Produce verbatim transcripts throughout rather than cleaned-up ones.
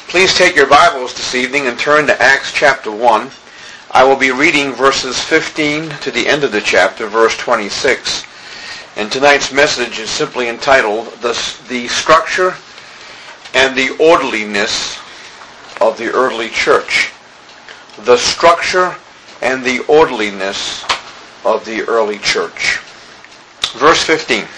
Please take your Bibles this evening and turn to Acts chapter one. I will be reading verses fifteen to the end of the chapter, verse twenty-six. And tonight's message is simply entitled, The, the Structure and the Orderliness of the Early Church. The Structure and the Orderliness of the Early Church. Verse fifteen.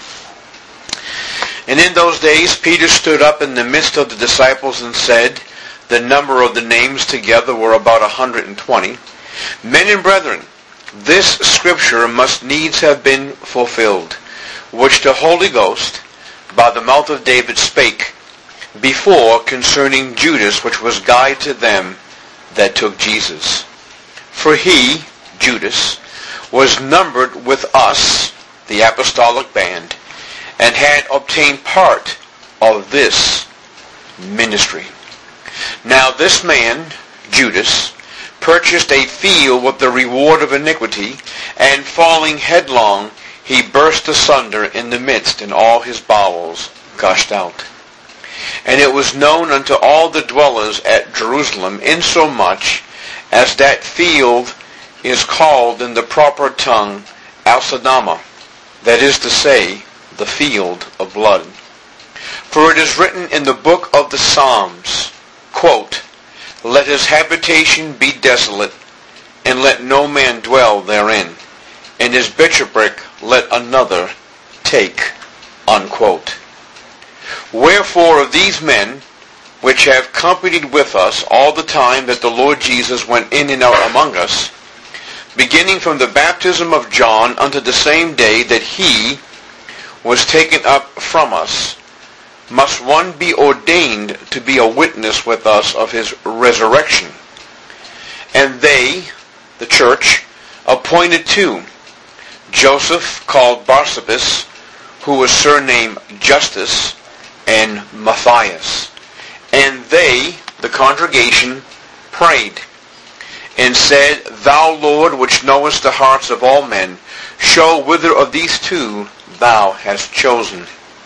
And in those days Peter stood up in the midst of the disciples and said, the number of the names together were about a hundred and twenty, Men and brethren, this scripture must needs have been fulfilled, which the Holy Ghost by the mouth of David spake before concerning Judas, which was guide to them that took Jesus. For he, Judas, was numbered with us, the apostolic band, and had obtained part of this ministry. Now this man, Judas, purchased a field with the reward of iniquity, and falling headlong, he burst asunder in the midst, and all his bowels gushed out. And it was known unto all the dwellers at Jerusalem, insomuch as that field is called in the proper tongue Alsadama, that is to say, the field of blood. For it is written in the book of the Psalms, quote, Let his habitation be desolate, and let no man dwell therein, and his bishopric let another take, unquote. Wherefore of these men, which have companied with us all the time that the Lord Jesus went in and out among us, beginning from the baptism of John unto the same day that he was taken up from us, must one be ordained to be a witness with us of his resurrection. And they, the church, appointed two, Joseph called Barsabas, who was surnamed Justus, and Matthias. And they, the congregation, prayed, and said, Thou, Lord, which knowest the hearts of all men, show whither of these two thou hast chosen,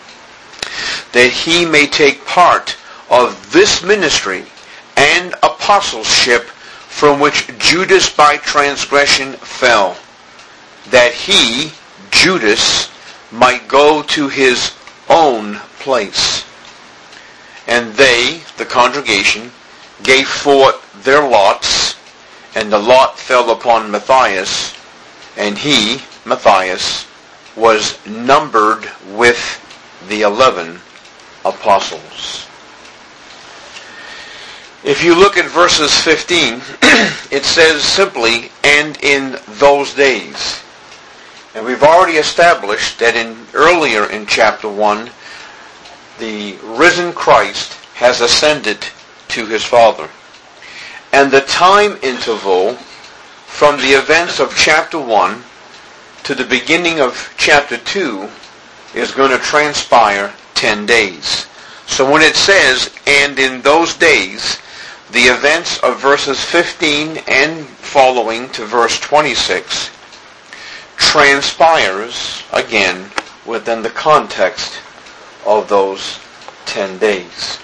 that he may take part of this ministry and apostleship from which Judas by transgression fell, that he, Judas, might go to his own place. And they, the congregation, gave forth their lots, and the lot fell upon Matthias, and he, Matthias, was numbered with the eleven apostles. If you look at verses fifteen, it says simply, and in those days. And we've already established that in earlier in chapter one, the risen Christ has ascended to his Father. And the time interval from the events of chapter one to the beginning of chapter two is going to transpire ten days. So when it says, and in those days, the events of verses fifteen and following to verse twenty-six transpires, again, within the context of those ten days.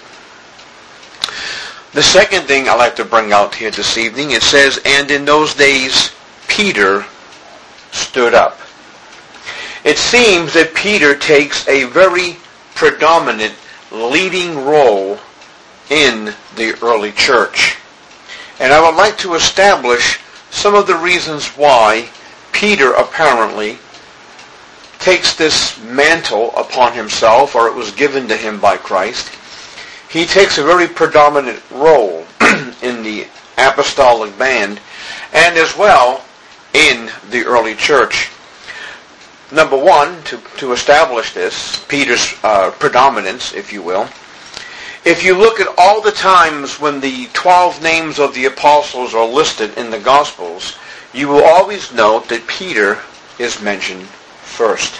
The second thing I'd like to bring out here this evening, it says, and in those days Peter stood up. It seems that Peter takes a very predominant leading role in the early church. And I would like to establish some of the reasons why Peter apparently takes this mantle upon himself, or it was given to him by Christ. He takes a very predominant role in the apostolic band and as well in the early church. Number one, to, to establish this, Peter's uh, predominance, if you will, if you look at all the times when the twelve names of the apostles are listed in the Gospels, you will always note that Peter is mentioned first.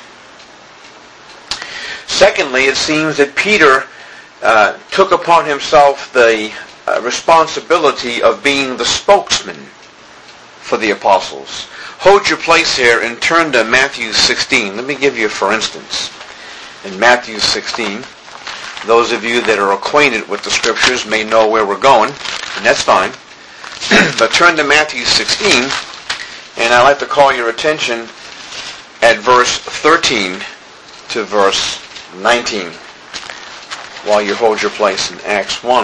Secondly, it seems that Peter uh, took upon himself the uh, responsibility of being the spokesman for the apostles. Hold your place here and turn to Matthew sixteen. Let me give you, for instance, in Matthew sixteen, Those of you that are acquainted with the Scriptures may know where we're going, and that's fine. But turn to Matthew sixteen, and I'd like to call your attention at verse thirteen to verse nineteen, while you hold your place in Acts one.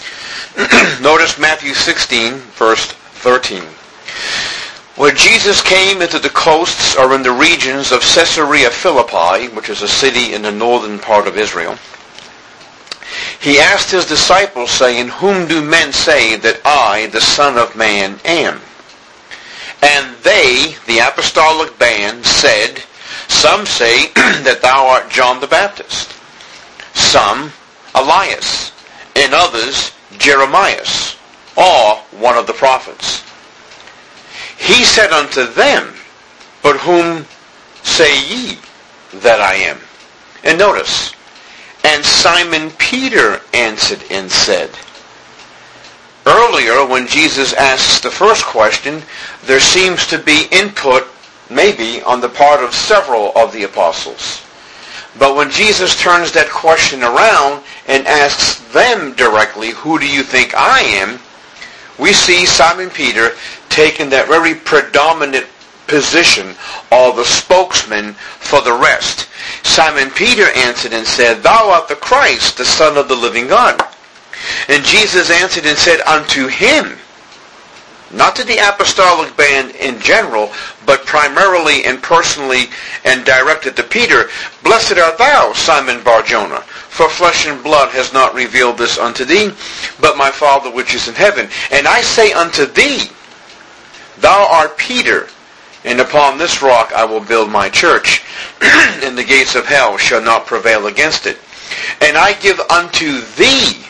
Notice Matthew sixteen, verse thirteen. Where Jesus came into the coasts or in the regions of Caesarea Philippi, which is a city in the northern part of Israel, he asked his disciples, saying, Whom do men say that I, the Son of Man, am? And they, the apostolic band, said, Some say that thou art John the Baptist, some Elias, and others Jeremias, or one of the prophets. He said unto them, But whom say ye that I am? And notice, and Simon Peter answered and said. Earlier, when Jesus asks the first question, there seems to be input, maybe, on the part of several of the apostles. But when Jesus turns that question around and asks them directly, Who do you think I am? We see Simon Peter taking that very predominant position, or the spokesman for the rest. Simon Peter answered and said, Thou art the Christ, the Son of the living God. And Jesus answered and said unto him, not to the apostolic band in general, but primarily and personally and directed to Peter, Blessed art thou, Simon Bar-Jonah, for flesh and blood has not revealed this unto thee, but my Father which is in heaven. And I say unto thee, Thou art Peter, and upon this rock I will build my church, and the gates of hell shall not prevail against it. And I give unto thee,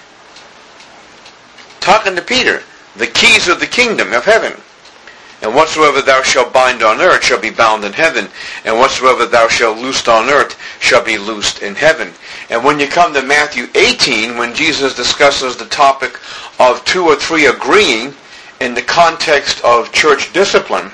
talking to Peter, the keys of the kingdom of heaven. And whatsoever thou shalt bind on earth shall be bound in heaven, and whatsoever thou shalt loose on earth shall be loosed in heaven. And when you come to Matthew eighteen, when Jesus discusses the topic of two or three agreeing in the context of church discipline,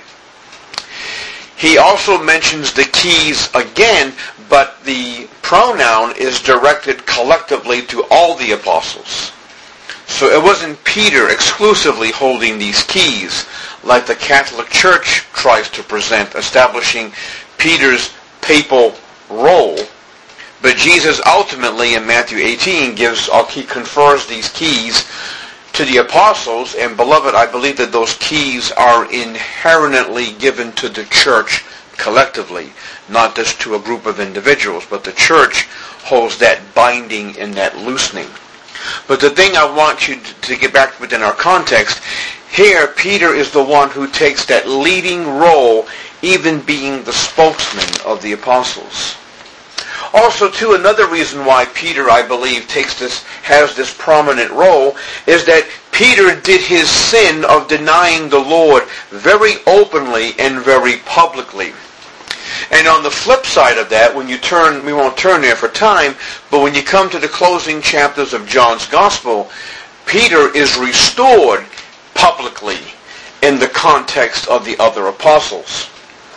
he also mentions the keys again, but the pronoun is directed collectively to all the apostles. So it wasn't Peter exclusively holding these keys, like the Catholic Church tries to present, establishing Peter's papal role. But Jesus ultimately in Matthew eighteen gives, or he confers these keys to the apostles, and beloved, I believe that those keys are inherently given to the church collectively, not just to a group of individuals, but the church holds that binding and that loosening. But the thing I want you to get back within our context, here Peter is the one who takes that leading role, even being the spokesman of the apostles. Also, too, another reason why Peter, I believe, takes this, has this prominent role, is that Peter did his sin of denying the Lord very openly and very publicly. And on the flip side of that, when you turn, we won't turn there for time, but when you come to the closing chapters of John's Gospel, Peter is restored publicly in the context of the other apostles.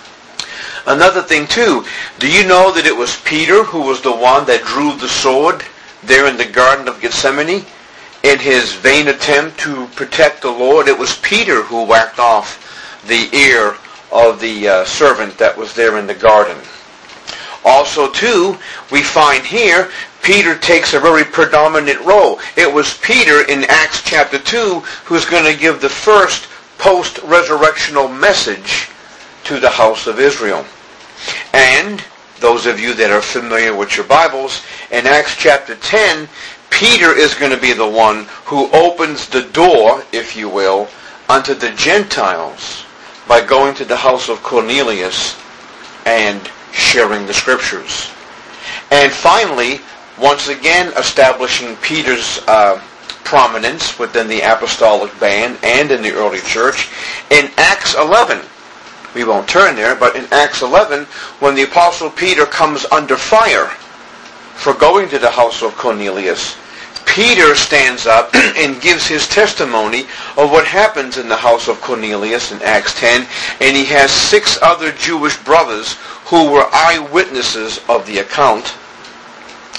Another thing too, do you know that it was Peter who was the one that drew the sword there in the Garden of Gethsemane in his vain attempt to protect the Lord? It was Peter who whacked off the ear of the uh, servant that was there in the garden. Also too, we find here, Peter takes a very predominant role. It was Peter in Acts chapter two who's going to give the first post-resurrectional message to the house of Israel. And those of you that are familiar with your Bibles, in Acts chapter ten, Peter is going to be the one who opens the door, if you will, unto the Gentiles by going to the house of Cornelius and sharing the Scriptures. And finally, once again establishing Peter's uh, prominence within the apostolic band and in the early church, in Acts eleven. We won't turn there, but in Acts eleven, when the Apostle Peter comes under fire for going to the house of Cornelius, Peter stands up and gives his testimony of what happens in the house of Cornelius in Acts ten, and he has six other Jewish brothers who were eyewitnesses of the account.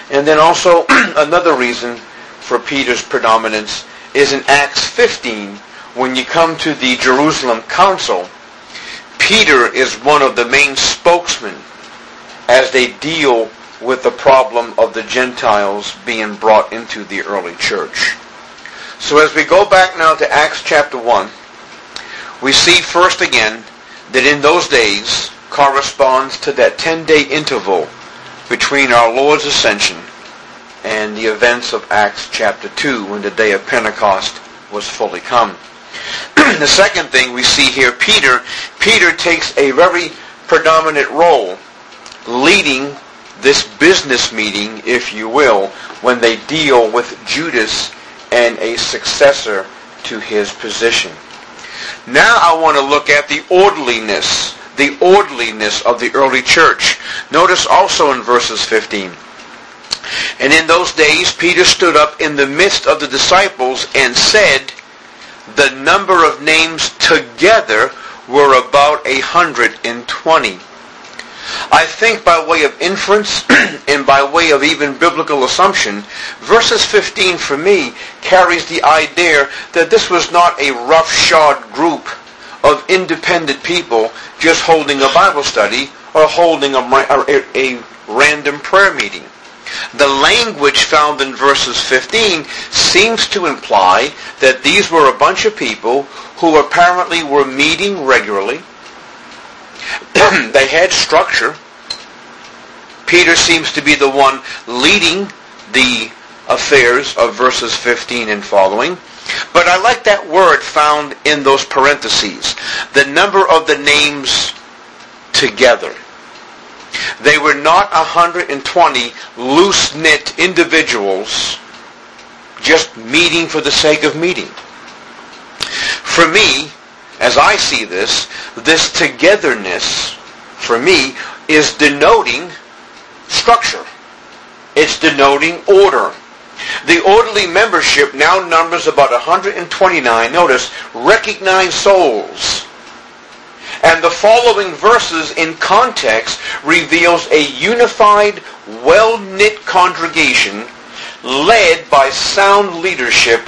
And then also another reason for Peter's predominance is in Acts fifteen, when you come to the Jerusalem Council, Peter is one of the main spokesmen as they deal with the problem of the Gentiles being brought into the early church. So as we go back now to Acts chapter one, we see first again that in those days corresponds to that ten-day interval between our Lord's ascension and the events of Acts chapter two, when the day of Pentecost was fully come. The second thing we see here, Peter, Peter takes a very predominant role leading this business meeting, if you will, when they deal with Judas and a successor to his position. Now I want to look at the orderliness, the orderliness of the early church. Notice also in verses fifteen. And in those days Peter stood up in the midst of the disciples and said, the number of names together were about a hundred and twenty. I think by way of inference and by way of even biblical assumption, verses fifteen for me carries the idea that this was not a roughshod group of independent people just holding a Bible study or holding a, a, a random prayer meeting. The language found in verses fifteen seems to imply that these were a bunch of people who apparently were meeting regularly. They had structure. Peter seems to be the one leading the affairs of verses fifteen and following. But I like that word found in those parentheses. The number of the names together. They were not one hundred twenty loose-knit individuals just meeting for the sake of meeting. For me, as I see this, this togetherness, for me, is denoting structure. It's denoting order. The orderly membership now numbers about one hundred twenty-nine, notice, recognized souls. And the following verses in context reveals a unified, well-knit congregation led by sound leadership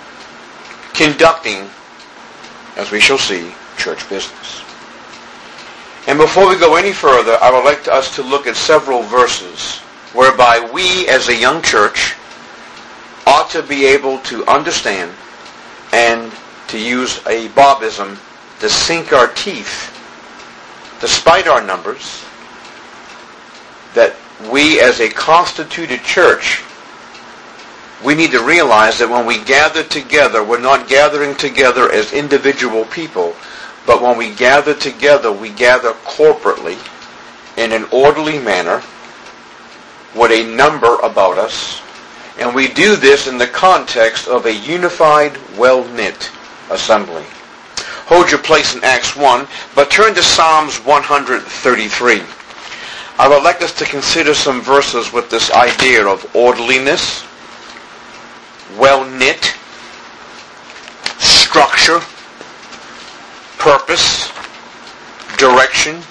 conducting, as we shall see, church business. And before we go any further, I would like us to look at several verses whereby we as a young church ought to be able to understand and, to use a Bobism, to sink our teeth, despite our numbers, that we as a constituted church, we need to realize that when we gather together, we're not gathering together as individual people, but when we gather together, we gather corporately in an orderly manner with a number about us, and we do this in the context of a unified, well-knit assembly. Hold your place in Acts one, but turn to Psalms one thirty-three. I would like us to consider some verses with this idea of orderliness, well-knit, structure, purpose, direction,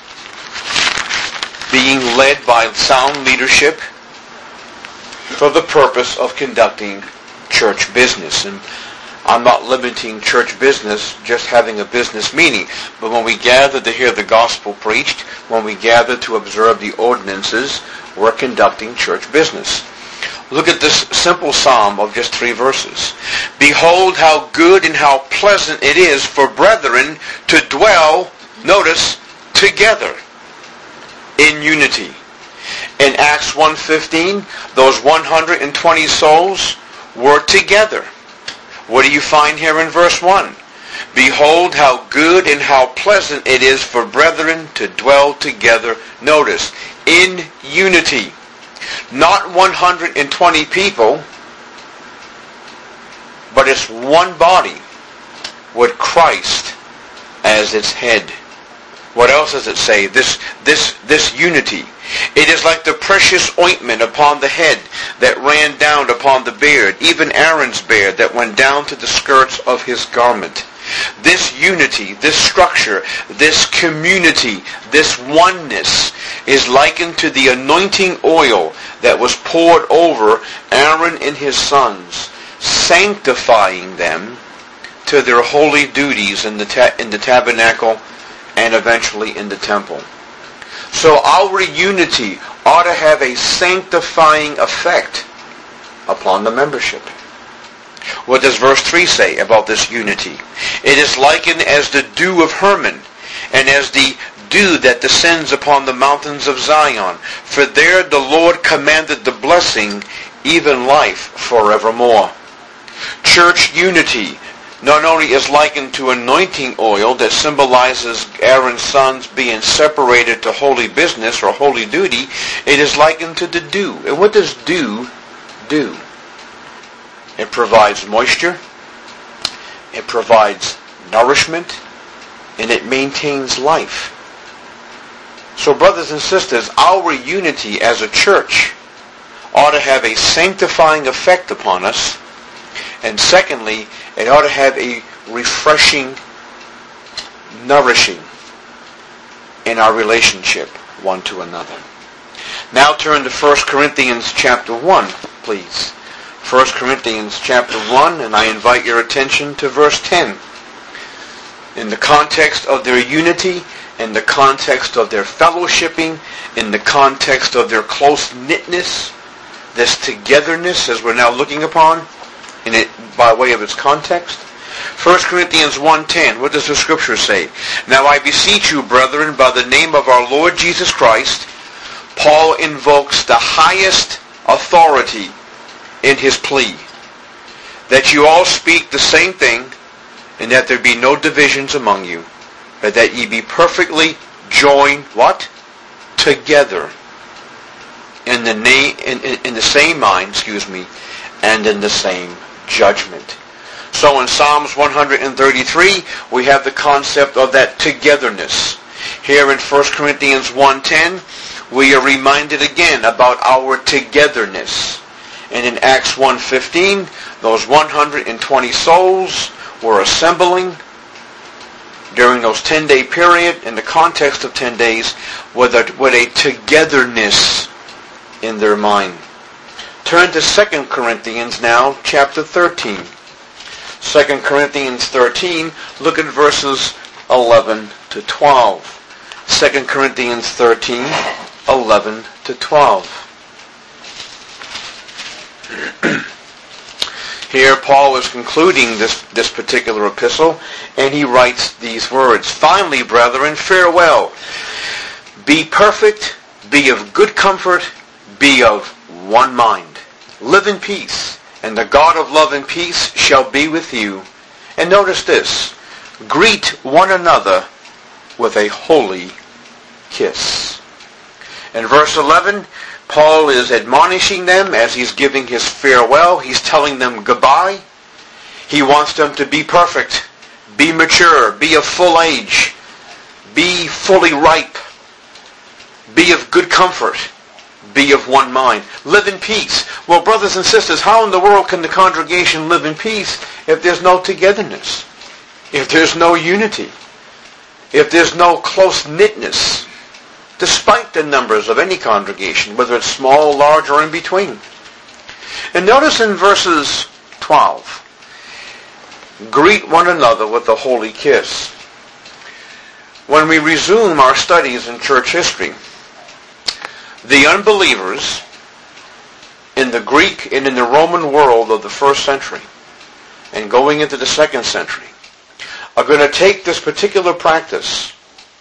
being led by sound leadership for the purpose of conducting church business. And I'm not limiting church business just having a business meeting, but when we gather to hear the gospel preached, when we gather to observe the ordinances, we're conducting church business. Look at this simple psalm of just three verses. Behold how good and how pleasant it is for brethren to dwell, notice, together in unity. In Acts one fifteen, those one hundred twenty souls were together. What do you find here in verse one? Behold how good and how pleasant it is for brethren to dwell together, notice, in unity. Not one hundred twenty people, but it's one body with Christ as its head. What else does it say? This, this, this unity. It is like the precious ointment upon the head that ran down upon the beard, even Aaron's beard that went down to the skirts of his garment. This unity, this structure, this community, this oneness is likened to the anointing oil that was poured over Aaron and his sons, sanctifying them to their holy duties in the ta- in the tabernacle and eventually in the temple. So our unity ought to have a sanctifying effect upon the membership. What does verse three say about this unity? It is likened as the dew of Hermon, and as the dew that descends upon the mountains of Zion. For there the Lord commanded the blessing, even life forevermore. Church unity not only is likened to anointing oil that symbolizes Aaron's sons being separated to holy business or holy duty, it is likened to the dew. And what does dew do? It provides moisture, it provides nourishment, and it maintains life. So brothers and sisters, our unity as a church ought to have a sanctifying effect upon us. And secondly, it ought to have a refreshing, nourishing in our relationship one to another. Now turn to First Corinthians chapter one, please. First Corinthians chapter one, and I invite your attention to verse ten. In the context of their unity, in the context of their fellowshipping, in the context of their close-knitness, this togetherness as we're now looking upon, in it by way of its context. First Corinthians one ten, what does the scripture say? Now I beseech you, brethren, by the name of our Lord Jesus Christ. Paul invokes the highest authority in his plea, that you all speak the same thing, and that there be no divisions among you, but that ye be perfectly joined, what? Together in the name, in, in, in the same mind, excuse me, and in the same judgment. So in Psalms one thirty-three, we have the concept of that togetherness. Here in First Corinthians one ten, we are reminded again about our togetherness. And in Acts one fifteen, those one hundred twenty souls were assembling during those ten-day period, in the context of ten days, with a, with a togetherness in their mind. Turn to Second Corinthians now, chapter thirteen. Second Corinthians thirteen, look at verses eleven to twelve. Second Corinthians thirteen, eleven to twelve. Here Paul is concluding this, this particular epistle, and he writes these words. Finally, brethren, farewell. Be perfect, be of good comfort, be of one mind. Live in peace, and the God of love and peace shall be with you. And notice this. Greet one another with a holy kiss. In verse eleven, Paul is admonishing them as he's giving his farewell. He's telling them goodbye. He wants them to be perfect, be mature, be of full age, be fully ripe, be of good comfort, be of one mind. Live in peace. Well, brothers and sisters, how in the world can the congregation live in peace if there's no togetherness, if there's no unity, if there's no close-knitness, despite the numbers of any congregation, whether it's small, large, or in between? And notice in verses twelve, greet one another with a holy kiss. When we resume our studies in church history, the unbelievers in the Greek and in the Roman world of the first century and going into the second century are going to take this particular practice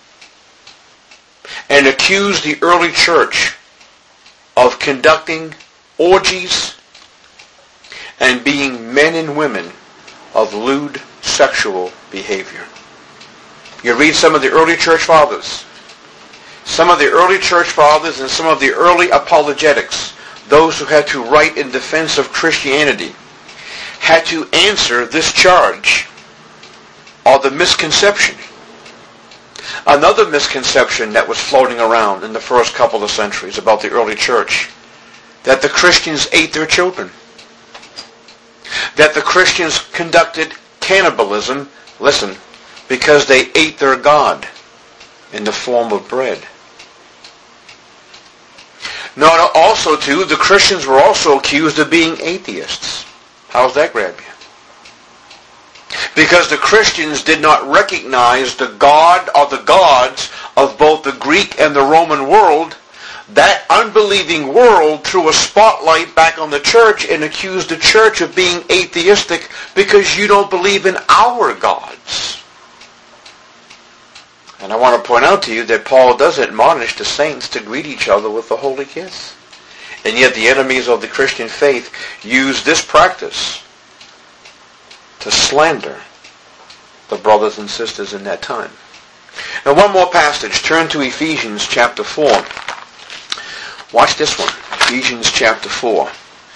and accuse the early church of conducting orgies and being men and women of lewd sexual behavior. You read some of the early church fathers, some of the early church fathers and some of the early apologetics, those who had to write in defense of Christianity, had to answer this charge or the misconception. Another misconception that was floating around in the first couple of centuries about the early church, that the Christians ate their children, that the Christians conducted cannibalism, listen, because they ate their God in the form of bread. Now, also, too, the Christians were also accused of being atheists. How's that grab you? Because the Christians did not recognize the God or the gods of both the Greek and the Roman world. That unbelieving world threw a spotlight back on the church and accused the church of being atheistic because you don't believe in our gods. And I want to point out to you that Paul does admonish the saints to greet each other with the holy kiss. And yet the enemies of the Christian faith use this practice to slander the brothers and sisters in that time. Now, one more passage. Turn to Ephesians chapter four. Watch this one. Ephesians chapter four.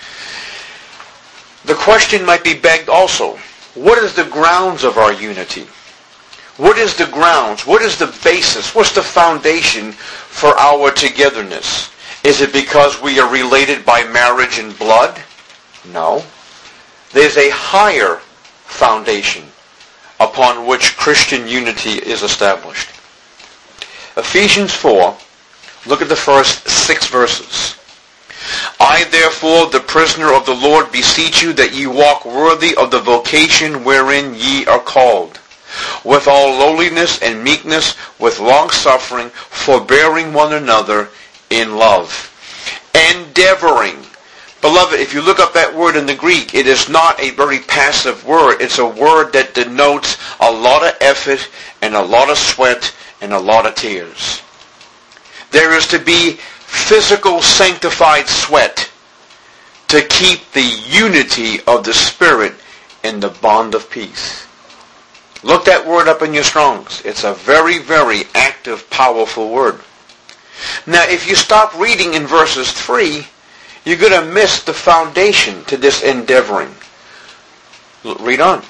The question might be begged also, what is the grounds of our unity? What is the grounds? What is the basis? What's the foundation for our togetherness? Is it because we are related by marriage and blood? No. There's a higher foundation upon which Christian unity is established. Ephesians four, look at the first six verses. I therefore, the prisoner of the Lord, beseech you that ye walk worthy of the vocation wherein ye are called, with all lowliness and meekness, with long-suffering, forbearing one another in love, endeavoring. Beloved, if you look up that word in the Greek, it is not a very passive word. It's a word that denotes a lot of effort and a lot of sweat and a lot of tears. There is to be physical sanctified sweat to keep the unity of the Spirit in the bond of peace. Look that word up in your Strongs. It's a very, very active, powerful word. Now, if you stop reading in verses three, you're going to miss the foundation to this endeavoring. Read on.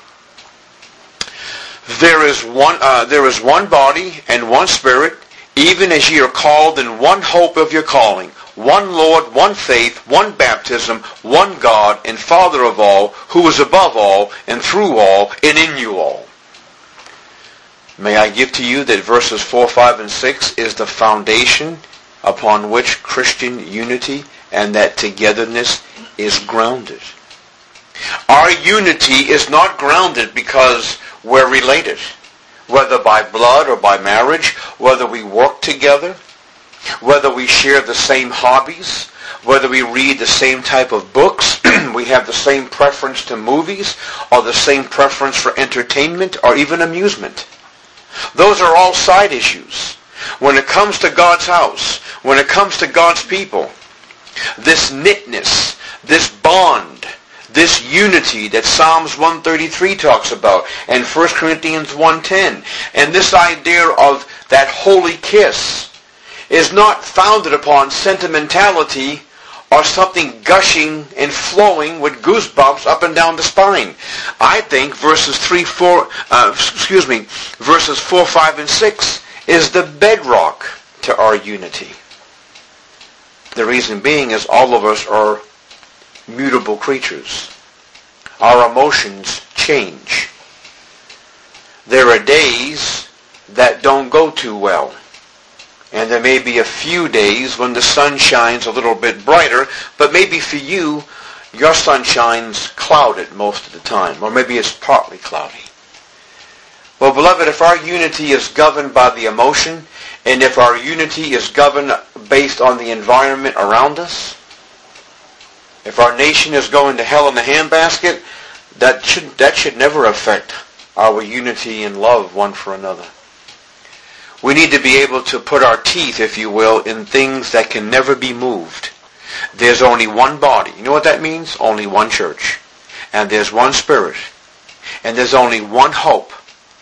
There is one, uh, there is one body and one Spirit, even as ye are called in one hope of your calling, one Lord, one faith, one baptism, one God and Father of all, who is above all and through all and in you all. May I give to you that verses four, five, and six is the foundation upon which Christian unity and that togetherness is grounded. Our unity is not grounded because we're related, whether by blood or by marriage, whether we work together, whether we share the same hobbies, whether we read the same type of books, we have the same preference to movies, or the same preference for entertainment, or even amusement. Those are all side issues. When it comes to God's house, when it comes to God's people, this knitness, this bond, this unity that Psalms one thirty-three talks about, and First Corinthians one ten, and this idea of that holy kiss is not founded upon sentimentality or something gushing and flowing with goosebumps up and down the spine. I think verses three, four, uh, excuse me, verses four, five, and six is the bedrock to our unity. The reason being is all of us are mutable creatures. Our emotions change. There are days that don't go too well. And there may be a few days when the sun shines a little bit brighter, but maybe for you, your sun shines clouded most of the time, or maybe it's partly cloudy. Well, beloved, if our unity is governed by the emotion, and if our unity is governed based on the environment around us, if our nation is going to hell in a handbasket, that should, that should never affect our unity and love one for another. We need to be able to put our teeth, if you will, in things that can never be moved. There's only one body. You know what that means? Only one church. And there's one Spirit. And there's only one hope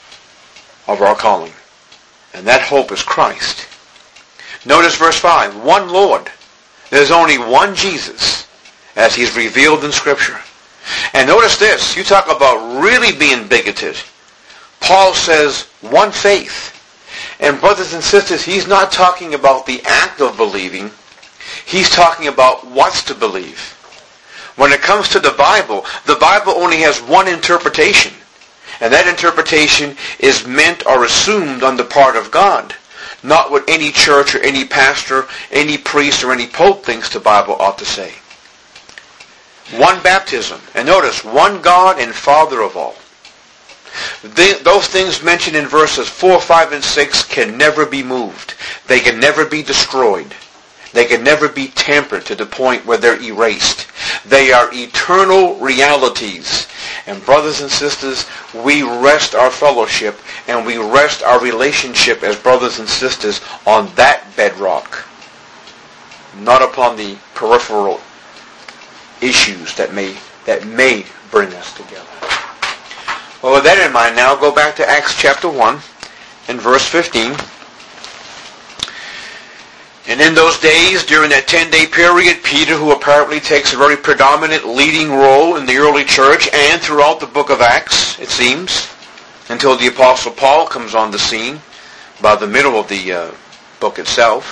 of our calling. And that hope is Christ. Notice verse five. One Lord. There's only one Jesus, as He's revealed in Scripture. And notice this. You talk about really being bigoted. Paul says one faith. And brothers and sisters, he's not talking about the act of believing. He's talking about what's to believe. When it comes to the Bible, the Bible only has one interpretation. And that interpretation is meant or assumed on the part of God. not what any church or any pastor, any priest or any pope thinks the Bible ought to say. One baptism. And notice, one God and Father of all. They, those things mentioned in verses four, five, and six can never be moved. They can never be destroyed. They can never be tampered to the point where they're erased. They are eternal realities. And brothers and sisters, we rest our fellowship and we rest our relationship as brothers and sisters on that bedrock, not upon the peripheral issues that may that may bring us together. Well, with that in mind now, go back to Acts chapter one and verse fifteen. And in those days, during that ten-day period, Peter, who apparently takes a very predominant leading role in the early church and throughout the book of Acts, it seems, until the Apostle Paul comes on the scene by the middle of the uh, book itself,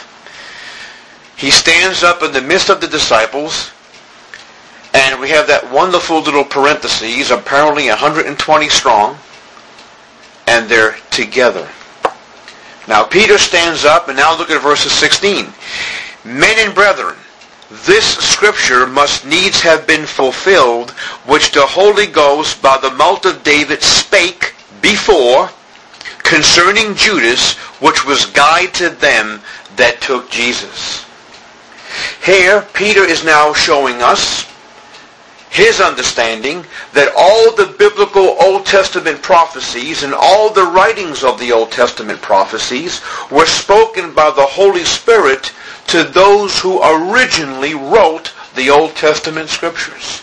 he stands up in the midst of the disciples, and we have that wonderful little parentheses, apparently one hundred twenty strong, and they're together. Now Peter stands up, and now look at verses sixteen. Men and brethren, this scripture must needs have been fulfilled, which the Holy Ghost by the mouth of David spake before, concerning Judas, which was guide to them that took Jesus. Here, Peter is now showing us his understanding that all the biblical Old Testament prophecies and all the writings of the Old Testament prophecies were spoken by the Holy Spirit to those who originally wrote the Old Testament scriptures.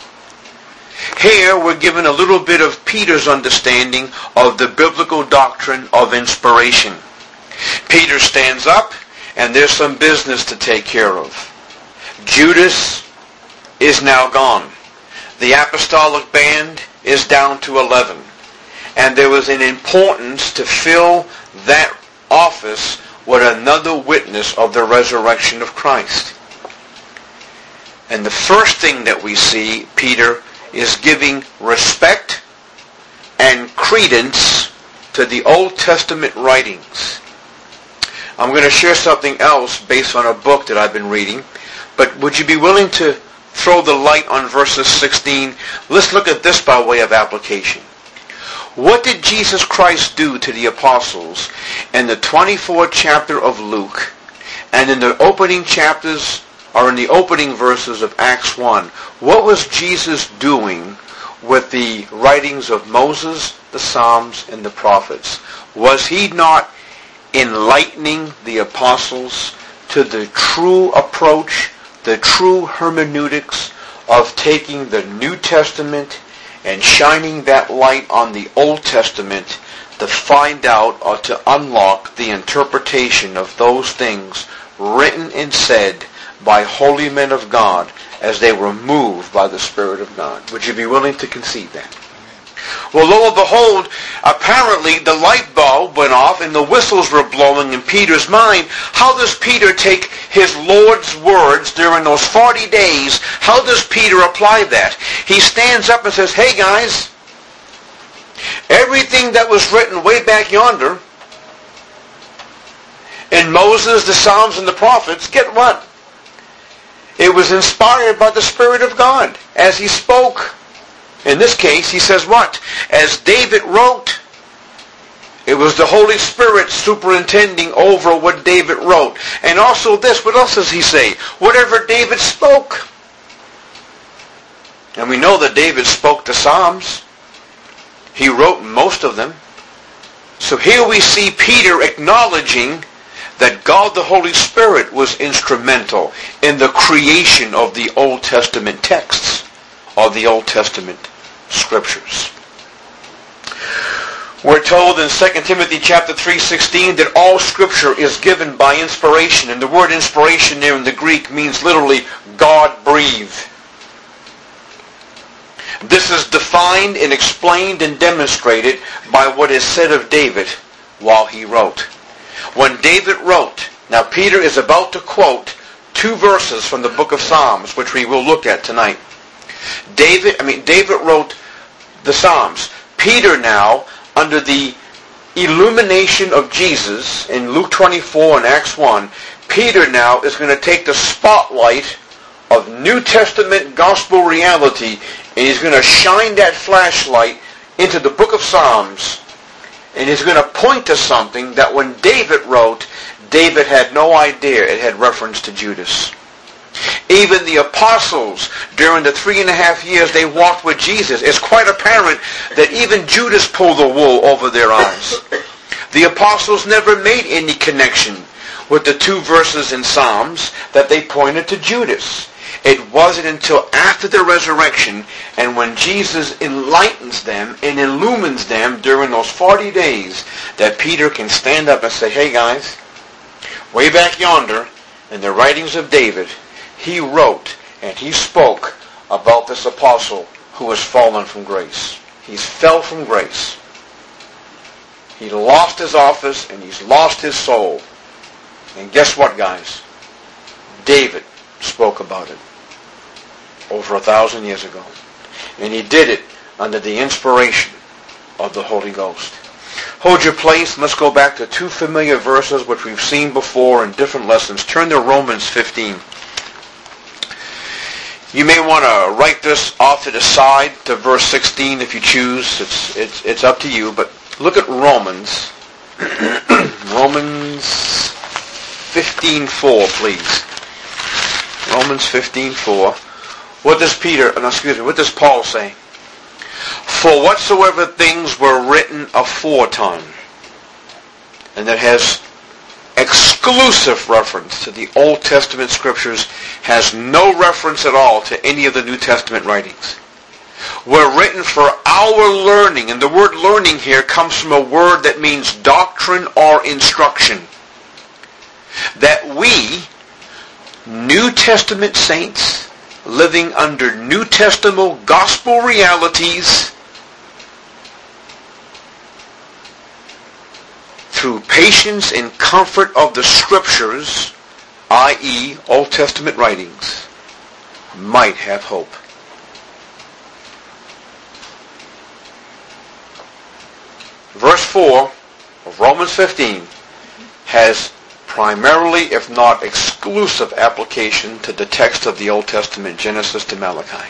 Here we're given a little bit of Peter's understanding of the biblical doctrine of inspiration. Peter stands up, and there's some business to take care of. Judas is now gone. The apostolic band is down to eleven. And there was an importance to fill that office with another witness of the resurrection of Christ. And the first thing that we see, Peter is giving respect and credence to the Old Testament writings. I'm going to share something else based on a book that I've been reading. But would you be willing to throw the light on verses sixteen? Let's look at this by way of application. What did Jesus Christ do to the apostles in the twenty-fourth chapter of Luke and in the opening chapters or in the opening verses of Acts one? What was Jesus doing with the writings of Moses, the Psalms, and the prophets? Was he not enlightening the apostles to the true approach, the true hermeneutics of taking the New Testament and shining that light on the Old Testament to find out or to unlock the interpretation of those things written and said by holy men of God as they were moved by the Spirit of God? Would you be willing to concede that? Well, lo and behold, apparently the light bulb went off and the whistles were blowing in Peter's mind. How does Peter take his Lord's words during those forty days? How does Peter apply that? He stands up and says, hey guys, everything that was written way back yonder in Moses, the Psalms, and the prophets, get what? It was inspired by the Spirit of God as he spoke. In this case, he says what? As David wrote, it was the Holy Spirit superintending over what David wrote. And also this, what else does he say? Whatever David spoke. And we know that David spoke the Psalms. He wrote most of them. So here we see Peter acknowledging that God the Holy Spirit was instrumental in the creation of the Old Testament texts, of the Old Testament scriptures. We're told in Second Timothy chapter three sixteen that all scripture is given by inspiration, and the word inspiration there in the Greek means literally God-breathed. This is defined and explained and demonstrated by what is said of David while he wrote. When David wrote, now Peter is about to quote two verses from the book of Psalms, which we will look at tonight. David, I mean, David wrote the Psalms. Peter now, under the illumination of Jesus in Luke twenty-four and Acts one, Peter now is going to take the spotlight of New Testament gospel reality, and he's going to shine that flashlight into the book of Psalms, and he's going to point to something that when David wrote, David had no idea it had reference to Judas. Even the apostles, during the three and a half years they walked with Jesus, it's quite apparent that even Judas pulled the wool over their eyes. The apostles never made any connection with the two verses in Psalms that they pointed to Judas. It wasn't until after the resurrection and when Jesus enlightens them and illumines them during those forty days that Peter can stand up and say, hey guys, way back yonder in the writings of David, he wrote and he spoke about this apostle who has fallen from grace. He's fell from grace. He lost his office and he's lost his soul. And guess what, guys? David spoke about it over a thousand years ago. And he did it under the inspiration of the Holy Ghost. Hold your place. Let's go back to two familiar verses which we've seen before in different lessons. Turn to Romans fifteen. You may want to write this off to the side to verse sixteen if you choose. It's it's it's up to you. But look at Romans. Romans fifteen four, please. Romans fifteen four. What does Peter, no, excuse me, what does Paul say? For whatsoever things were written aforetime, and that has exclusive reference to the Old Testament scriptures, has no reference at all to any of the New Testament writings, were written for our learning. And the word learning here comes from a word that means doctrine or instruction. That we, New Testament saints, living under New Testament gospel realities, through patience and comfort of the Scriptures, that is. Old Testament writings, might have hope. Verse four of Romans fifteen has primarily, if not exclusive, application to the text of the Old Testament, Genesis to Malachi.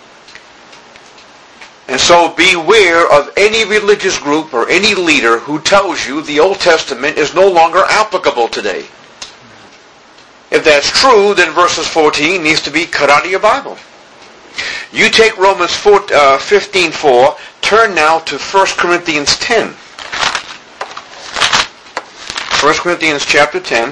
And so beware of any religious group or any leader who tells you the Old Testament is no longer applicable today. If that's true, then verses fourteen needs to be cut out of your Bible. You take Romans fifteen four, turn now to First Corinthians ten. First Corinthians chapter ten.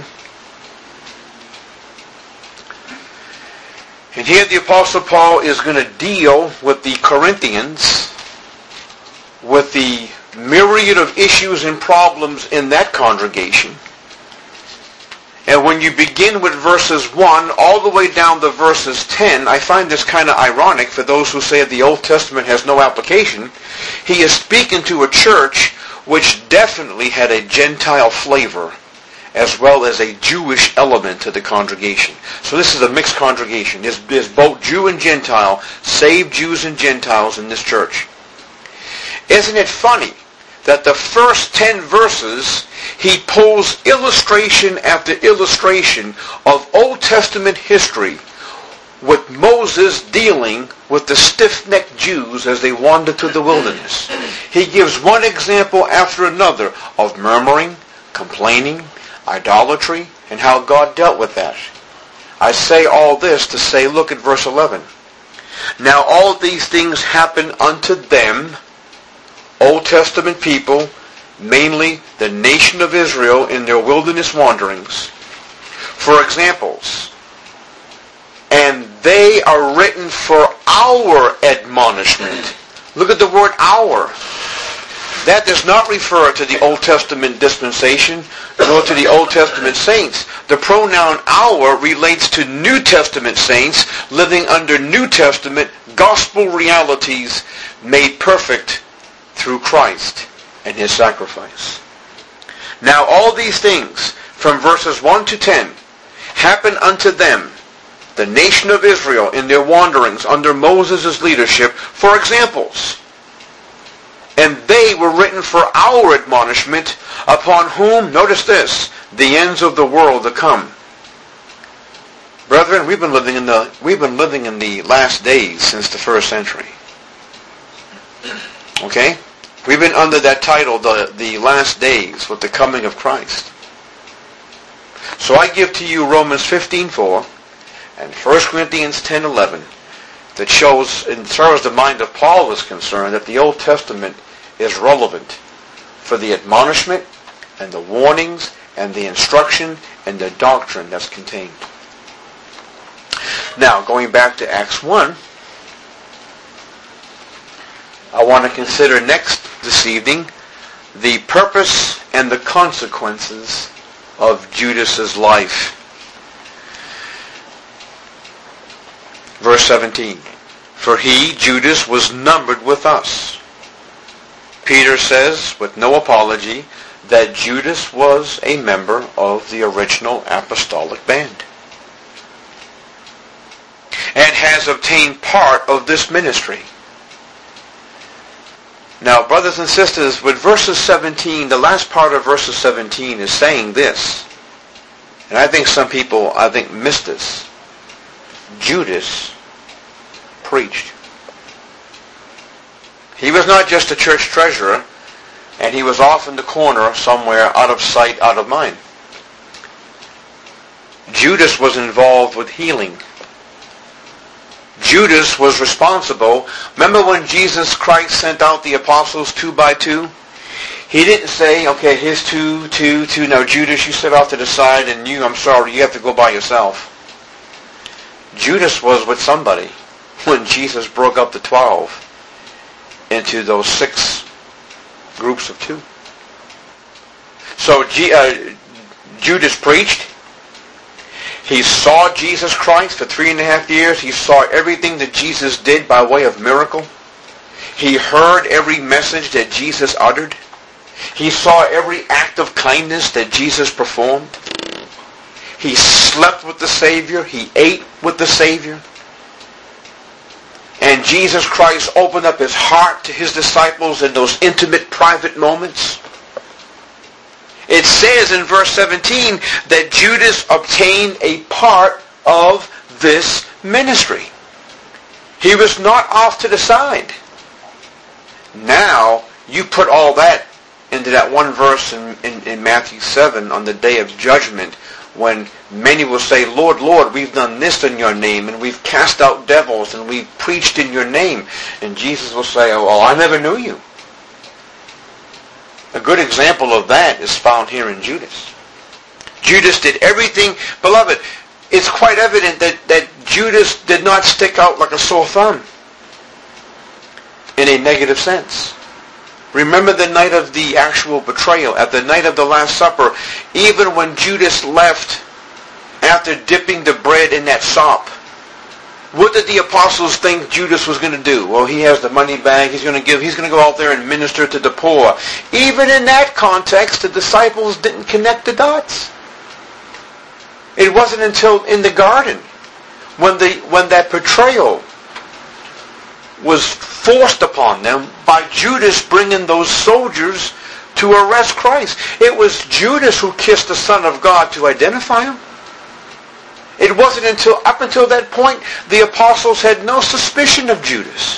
And here the Apostle Paul is going to deal with the Corinthians, with the myriad of issues and problems in that congregation. And when you begin with verses one all the way down to verses ten, I find this kind of ironic for those who say the Old Testament has no application. He is speaking to a church which definitely had a Gentile flavor as well as a Jewish element to the congregation. So this is a mixed congregation. There's, there's both Jew and Gentile, saved Jews and Gentiles in this church. Isn't it funny that the first ten verses, he pulls illustration after illustration of Old Testament history with Moses dealing with the stiff-necked Jews as they wandered through the wilderness. He gives one example after another of murmuring, complaining, idolatry, and how God dealt with that. I say all this to say, look at verse eleven. Now all these things happen unto them, Old Testament people, mainly the nation of Israel in their wilderness wanderings, for examples. And they are written for our admonishment. Look at the word our. That does not refer to the Old Testament dispensation, nor to the Old Testament saints. The pronoun our relates to New Testament saints living under New Testament gospel realities made perfect through Christ and His sacrifice. Now all these things, from verses one to ten, happen unto them, the nation of Israel, in their wanderings under Moses' leadership, for examples. And they were written written for our admonishment, upon whom, notice this, the ends of the world are come. Brethren, we've been living in the we've been living in the last days since the first century. Okay? We've been under that title, the, the last days, with the coming of Christ. So I give to you Romans fifteen four and First Corinthians ten eleven that shows, as far as the mind of Paul is concerned, that the Old Testament is relevant for the admonishment and the warnings and the instruction and the doctrine that's contained. Now, going back to Acts one, I want to consider next this evening the purpose and the consequences of Judas's life. Verse seventeen. For he, Judas, was numbered with us. Peter says, with no apology, that Judas was a member of the original apostolic band and has obtained part of this ministry. Now, brothers and sisters, with verses seventeen, the last part of verses seventeen is saying this, and I think some people, I think, miss this. Judas preached. He was not just a church treasurer, and he was off in the corner somewhere, out of sight, out of mind. Judas was involved with healing. Judas was responsible. Remember when Jesus Christ sent out the apostles two by two? He didn't say, okay, here's two, two, two. Now, Judas, you sit off to the side, and you, I'm sorry, you have to go by yourself. Judas was with somebody when Jesus broke up the twelve into those six groups of two. So G, uh, Judas preached. He saw Jesus Christ for three and a half years. He saw everything that Jesus did by way of miracle. He heard every message that Jesus uttered. He saw every act of kindness that Jesus performed. He slept with the Savior. He ate with the Savior. And Jesus Christ opened up his heart to his disciples in those intimate, private moments. It says in verse seventeen that Judas obtained a part of this ministry. He was not off to the side. Now, you put all that into that one verse in, in, in Matthew seven on the day of judgment, when many will say, Lord, Lord, we've done this in your name, and we've cast out devils, and we've preached in your name. And Jesus will say, oh, well, I never knew you. A good example of that is found here in Judas. Judas did everything. Beloved, it's quite evident that, that Judas did not stick out like a sore thumb in a negative sense. Remember the night of the actual betrayal, at the night of the Last Supper, even when Judas left after dipping the bread in that sop, what did the apostles think Judas was going to do? Well, he has the money bag. He's going to give. He's going to go out there and minister to the poor. Even in that context, the disciples didn't connect the dots. It wasn't until in the garden, when the when that betrayal was forced upon them by Judas bringing those soldiers to arrest Christ. It was Judas who kissed the Son of God to identify him. It wasn't until, up until that point, the apostles had no suspicion of Judas.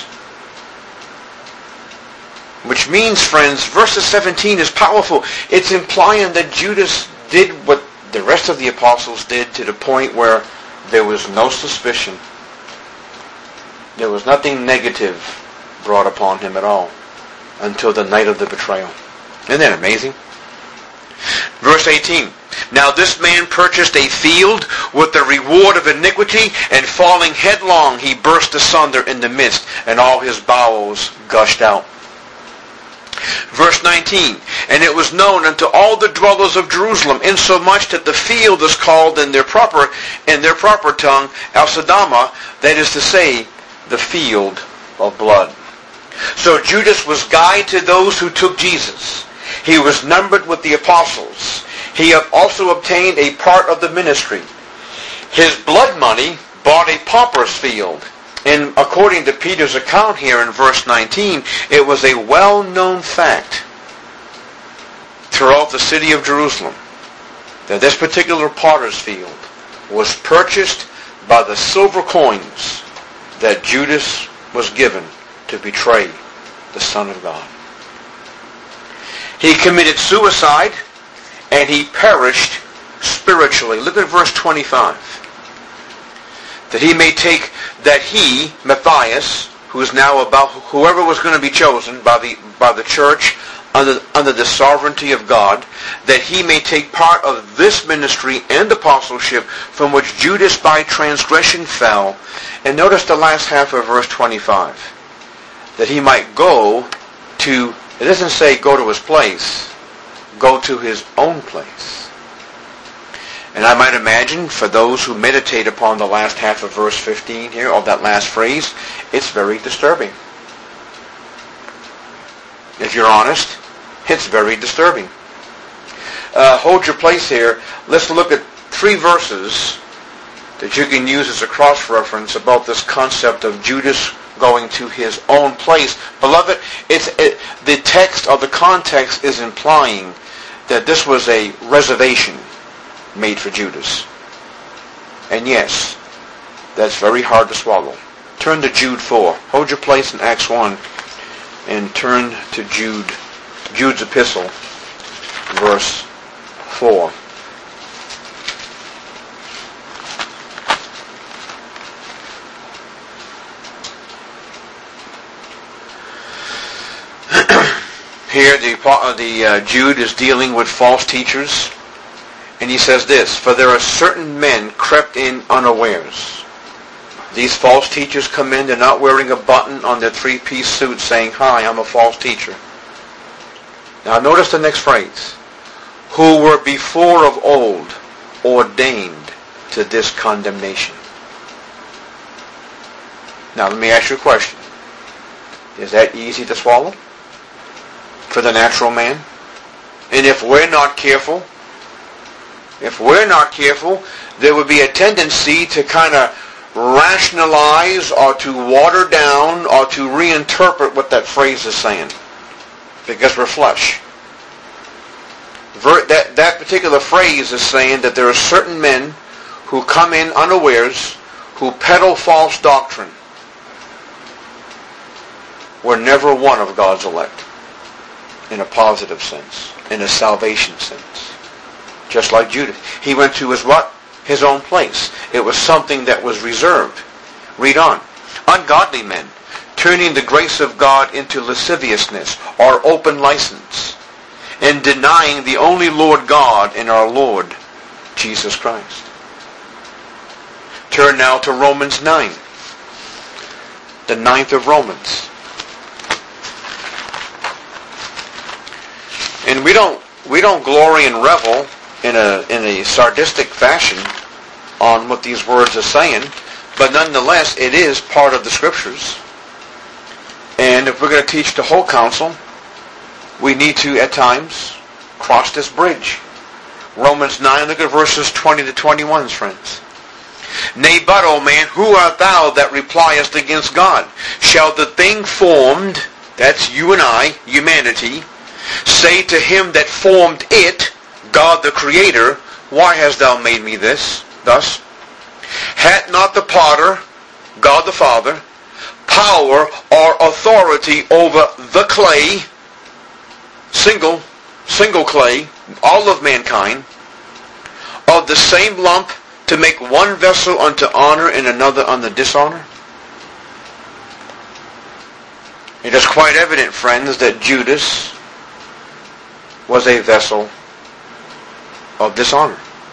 Which means, friends, verses seventeen is powerful. It's implying that Judas did what the rest of the apostles did to the point where there was no suspicion. There was nothing negative brought upon him at all until the night of the betrayal. Isn't that amazing? Verse eighteen. Now this man purchased a field with the reward of iniquity, and falling headlong he burst asunder in the midst, and all his bowels gushed out. Verse nineteen. And it was known unto all the dwellers of Jerusalem, insomuch that the field is called in their proper in their proper tongue Al-Sadama, that is to say, the field of blood. So Judas was guide to those who took Jesus. He was numbered with the apostles. He also obtained a part of the ministry. His blood money bought a pauper's field. And according to Peter's account here in verse nineteen, it was a well-known fact throughout the city of Jerusalem that this particular potter's field was purchased by the silver coins that Judas was given to betray the Son of God. He committed suicide and he perished spiritually. Look at verse twenty-five. That he may take, that he, Matthias, who is now about, whoever was going to be chosen by the by the church under, under the sovereignty of God, that he may take part of this ministry and apostleship from which Judas by transgression fell. And notice the last half of verse twenty-five. That he might go to, it doesn't say go to his place, go to his own place. And I might imagine, for those who meditate upon the last half of verse fifteen here, of that last phrase, it's very disturbing. If you're honest, it's very disturbing. Uh, hold your place here. Let's look at three verses that you can use as a cross-reference about this concept of Judas going to his own place. Beloved, it's it, the text or the context is implying that this was a reservation made for Judas. And yes, that's very hard to swallow. Turn to Jude four. Hold your place in Acts one and turn to Jude, Jude's epistle, verse four. Here, the, uh, the uh, Jude is dealing with false teachers, and he says this: "For there are certain men crept in unawares." These false teachers come in, they're not wearing a button on their three-piece suit saying, "Hi, I'm a false teacher." Now notice the next phrase: "Who were before of old ordained to this condemnation." Now let me ask you a question. Is that easy to swallow for the natural man? And if we're not careful, if we're not careful, there would be a tendency to kind of rationalize or to water down or to reinterpret what that phrase is saying, because we're flesh. That, that particular phrase is saying that there are certain men who come in unawares, who peddle false doctrine. We're never one of God's elect in a positive sense, in a salvation sense. Just like Judas. He went to his what? His own place. It was something that was reserved. Read on. "Ungodly men, turning the grace of God into lasciviousness or open license, and denying the only Lord God and our Lord Jesus Christ." Turn now to Romans nine. The ninth of Romans. And we don't we don't glory and revel in a in a sardistic fashion on what these words are saying, but nonetheless it is part of the Scriptures. And if we're going to teach the whole counsel, we need to at times cross this bridge. Romans nine, look at verses twenty to twenty-one, friends. "Nay, but, O man, who art thou that repliest against God? Shall the thing formed," that's you and I, humanity, "say to him that formed it, God the Creator, why hast thou made me this, thus? Hath not the potter, God the Father, power or authority over the clay," single, single clay, all of mankind, "of the same lump to make one vessel unto honor and another unto dishonor?" It is quite evident, friends, that Judas was a vessel of dishonor.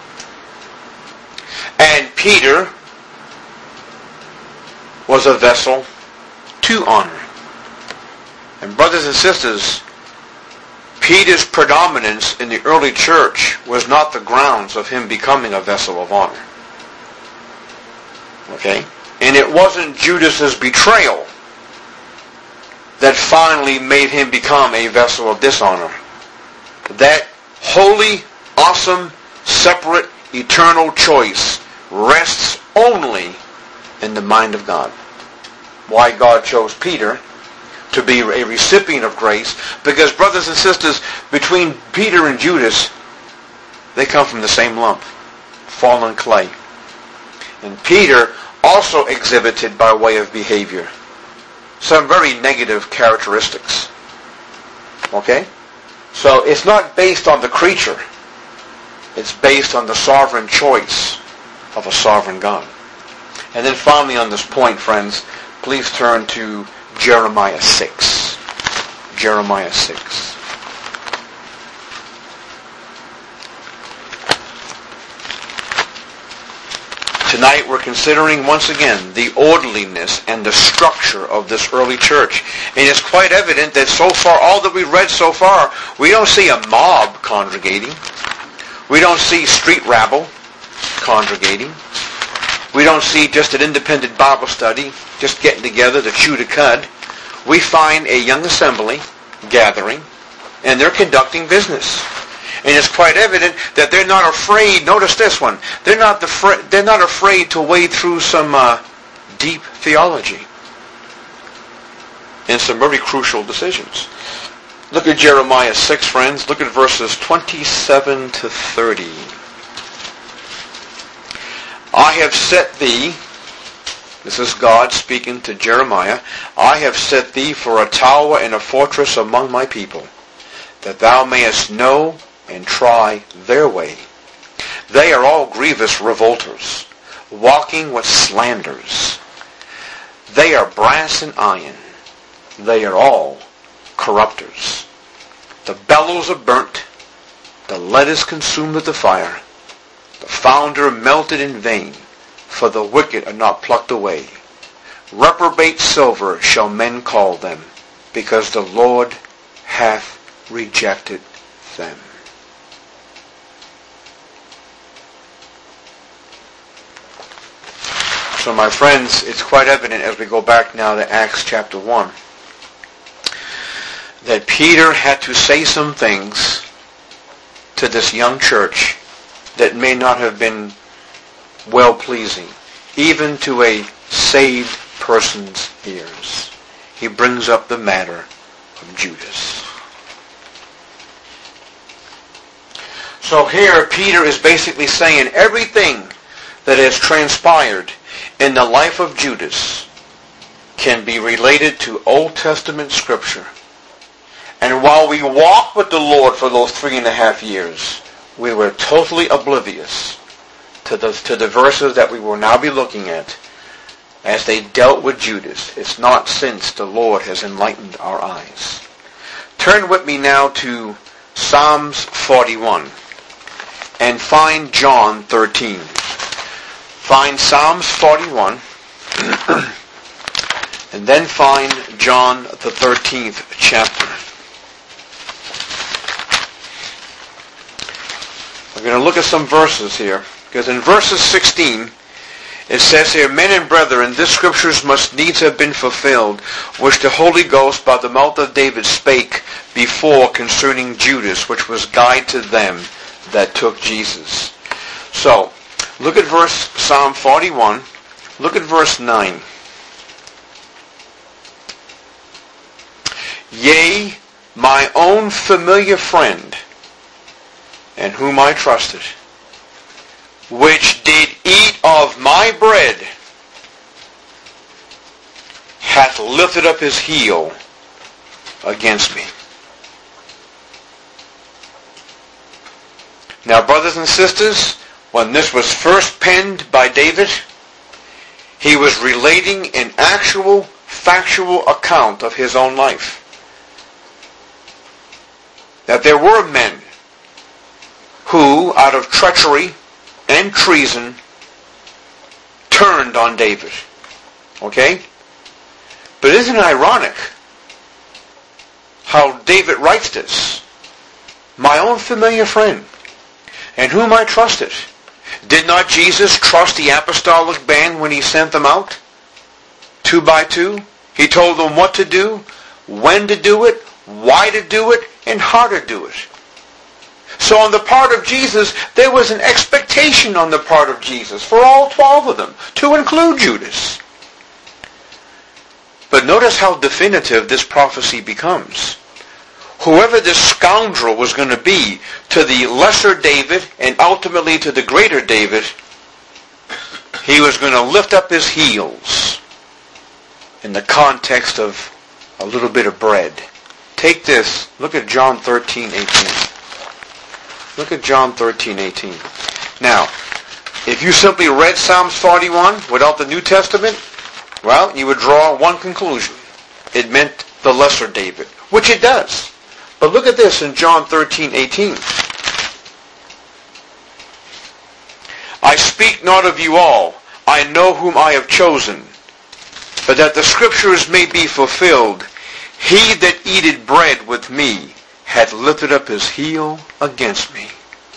And Peter was a vessel to honor. And brothers and sisters, Peter's predominance in the early church was not the grounds of him becoming a vessel of honor. Okay? And it wasn't Judas's betrayal that finally made him become a vessel of dishonor. That holy, awesome, separate, eternal choice rests only in the mind of God. Why God chose Peter to be a recipient of grace, because brothers and sisters, between Peter and Judas, they come from the same lump, fallen clay. And Peter also exhibited, by way of behavior, some very negative characteristics. Okay? So it's not based on the creature. It's based on the sovereign choice of a sovereign God. And then finally on this point, friends, please turn to Jeremiah six. Jeremiah six. Tonight we're considering once again the orderliness and the structure of this early church. And it's quite evident that so far, all that we've read so far, we don't see a mob congregating. We don't see street rabble congregating. We don't see just an independent Bible study, just getting together to chew the cud. We find a young assembly gathering, and they're conducting business. And it's quite evident that they're not afraid. Notice this one. They're not the fr- They're not afraid to wade through some uh, deep theology and some very crucial decisions. Look at Jeremiah six, friends. Look at verses twenty-seven to thirty. I have set thee, this is God speaking to Jeremiah, I have set thee for a tower and a fortress among my people, that thou mayest know and try their way. They are all grievous revolters, walking with slanders. They are brass and iron. They are all corrupters. The bellows are burnt. The lead is consumed with the fire. The founder melted in vain, for the wicked are not plucked away. Reprobate silver shall men call them, because the Lord hath rejected them. So my friends, it's quite evident as we go back now to Acts chapter one, that Peter had to say some things to this young church that may not have been well-pleasing, even to a saved person's ears. He brings up the matter of Judas. So here Peter is basically saying everything that has transpired in the life of Judas can be related to Old Testament Scripture. And while we walked with the Lord for those three and a half years, we were totally oblivious to the, to the verses that we will now be looking at as they dealt with Judas. It's not since the Lord has enlightened our eyes. Turn with me now to Psalms forty-one and find John thirteen. Find Psalms forty-one, and then find John the thirteenth chapter. We're going to look at some verses here, because in verses sixteen, it says here, Men and brethren, this scriptures must needs have been fulfilled, which the Holy Ghost by the mouth of David spake before concerning Judas, which was guide to them that took Jesus. So, look at verse Psalm forty-one. Look at verse nine. Yea, my own familiar friend, in whom I trusted, which did eat of my bread, hath lifted up his heel against me. Now, brothers and sisters, when this was first penned by David, he was relating an actual, factual account of his own life. That there were men who, out of treachery and treason, turned on David. Okay? But isn't it ironic how David writes this? My own familiar friend, in whom I trusted. Did not Jesus trust the apostolic band when he sent them out? Two by two? He told them what to do, when to do it, why to do it, and how to do it. So on the part of Jesus, there was an expectation on the part of Jesus for all twelve of them, to include Judas. But notice how definitive this prophecy becomes. Whoever this scoundrel was going to be to the lesser David and ultimately to the greater David, he was going to lift up his heels in the context of a little bit of bread. Take this. Look at John thirteen eighteen. Look at John thirteen eighteen. Now, if you simply read Psalms forty-one without the New Testament, well, you would draw one conclusion. It meant the lesser David, which it does. But look at this in John thirteen eighteen. I speak not of you all. I know whom I have chosen. But that the Scriptures may be fulfilled, he that eateth bread with me hath lifted up his heel against me.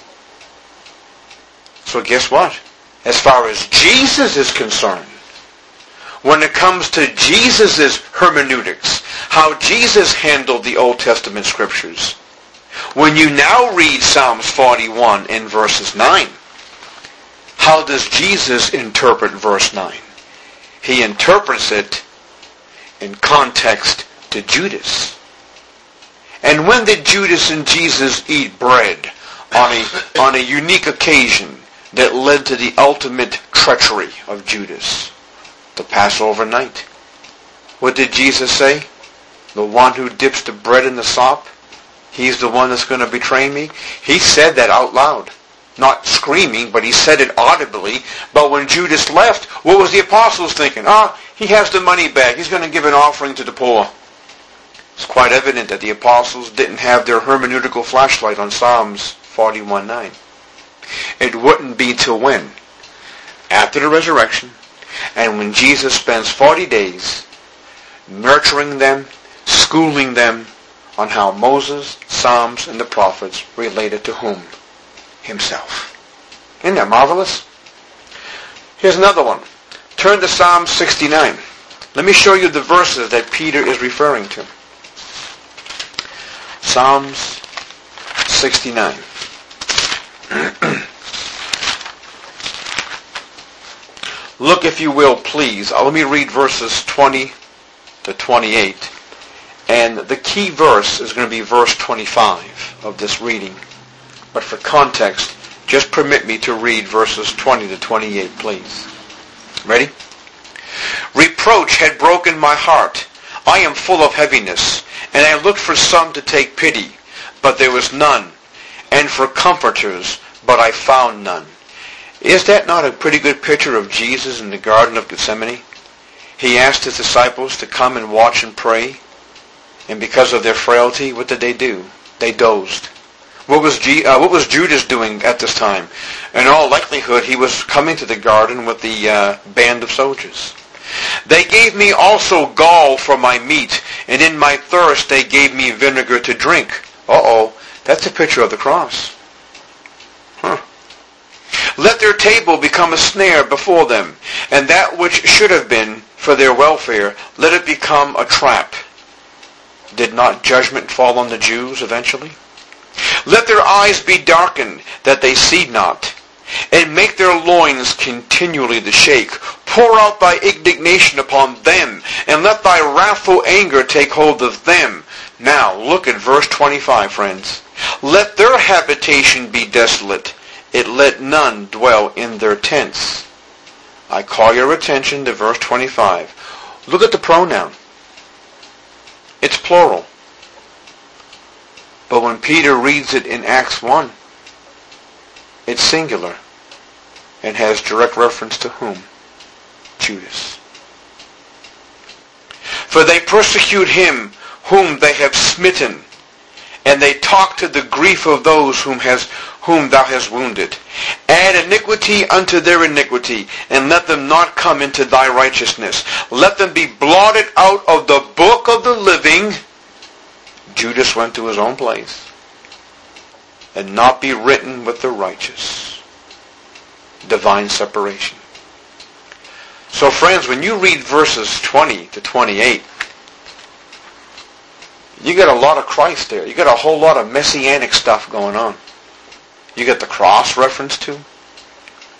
So guess what? As far as Jesus is concerned, when it comes to Jesus' hermeneutics, how Jesus handled the Old Testament Scriptures, when you now read Psalms forty-one in verses nine, how does Jesus interpret verse nine? He interprets it in context to Judas. And when did Judas and Jesus eat bread? On a, on a unique occasion that led to the ultimate treachery of Judas. The Passover night. What did Jesus say? The one who dips the bread in the sop, he's the one that's going to betray me. He said that out loud. Not screaming, but he said it audibly. But when Judas left, what was the apostles thinking? Ah, oh, he has the money back. He's going to give an offering to the poor. It's quite evident that the apostles didn't have their hermeneutical flashlight on Psalms forty-one nine. It wouldn't be till when? After the resurrection, and when Jesus spends forty days nurturing them, schooling them on how Moses, Psalms, and the prophets related to whom? Himself. Isn't that marvelous? Here's another one. Turn to Psalm sixty-nine. Let me show you the verses that Peter is referring to. Psalms sixty-nine. Look, if you will, please. Uh, let me read verses twenty to twenty-eight. And the key verse is going to be verse twenty-five of this reading. But for context, just permit me to read verses twenty to twenty-eight, please. Ready? Reproach had broken my heart. I am full of heaviness, and I looked for some to take pity, but there was none, and for comforters, but I found none. Is that not a pretty good picture of Jesus in the Garden of Gethsemane? He asked his disciples to come and watch and pray, and because of their frailty, what did they do? They dozed. What was, G, uh, what was Judas doing at this time? In all likelihood, he was coming to the garden with the uh, band of soldiers. They gave me also gall for my meat, and in my thirst they gave me vinegar to drink. Uh-oh, that's a picture of the cross. Huh. Let their table become a snare before them, and that which should have been for their welfare, let it become a trap. Did not judgment fall on the Jews eventually? Let their eyes be darkened, that they see not, and make their loins continually to shake. Pour out thy indignation upon them, and let thy wrathful anger take hold of them. Now, look at verse twenty-five, friends. Let their habitation be desolate, it let none dwell in their tents. I call your attention to verse twenty-five. Look at the pronoun. It's plural. But when Peter reads it in Acts one, it's singular and has direct reference to whom? Judas. For they persecute him whom they have smitten, and they talk to the grief of those whom has whom thou hast wounded. Add iniquity unto their iniquity, and let them not come into thy righteousness. Let them be blotted out of the book of the living. Judas went to his own place, and not be written with the righteous. Divine separation. So friends, when you read verses twenty to twenty-eight, you get a lot of Christ there. You get a whole lot of messianic stuff going on. You get the cross reference to.